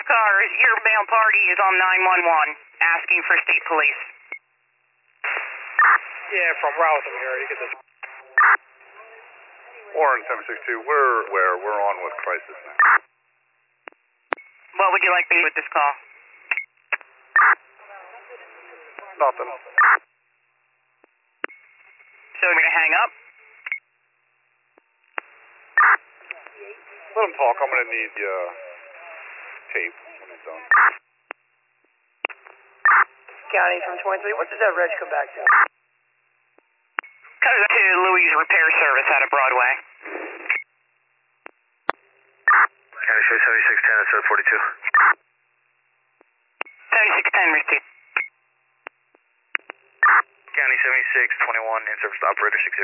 cars, your male party is on 911 asking for state police. Yeah, from Rowtham here. You get this. Warren 762, we're on with crisis now. What would you like me with this call? Nothing. So we're going to hang up? Let him talk. I'm going to need tape when he's done. County from 23. What does that reg come back to? Comes to Louis Repair Service out of Broadway. County 7610, that's 42. 7610, receipt. County 7621, in service to operator 60.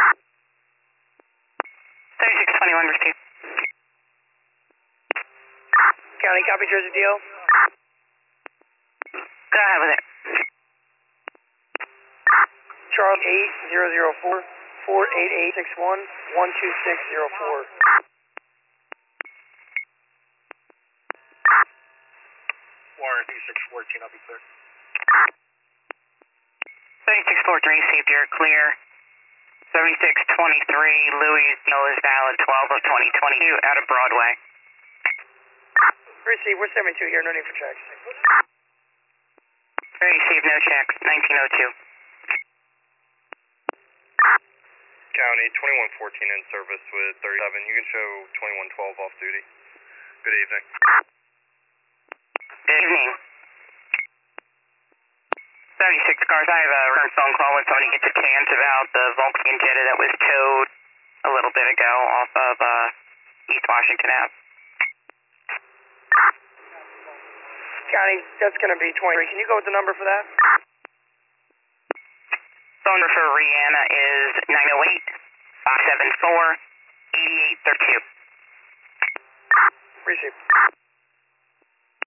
7621, receipt. County, copy Jersey deal. Go ahead with it. Charles 8004 48861 12604. Warren 3614, I'll be clear. 7614, received, you're clear. 7623, Louis deal is valid 12 of 2022 out of Broadway. Receive, we're 72 here, no need for checks. Received, no checks, 1902. County 2114 in service with 37. You can show 2112 off duty. Good evening. Good evening. 36 cars, I have a return phone call when somebody gets a chance about the Volkswagen Jetta that was towed a little bit ago off of East Washington Ave. County, that's going to be 23. Can you go with the number for that? Phone number for Rihanna is 908-574-8832. Receive.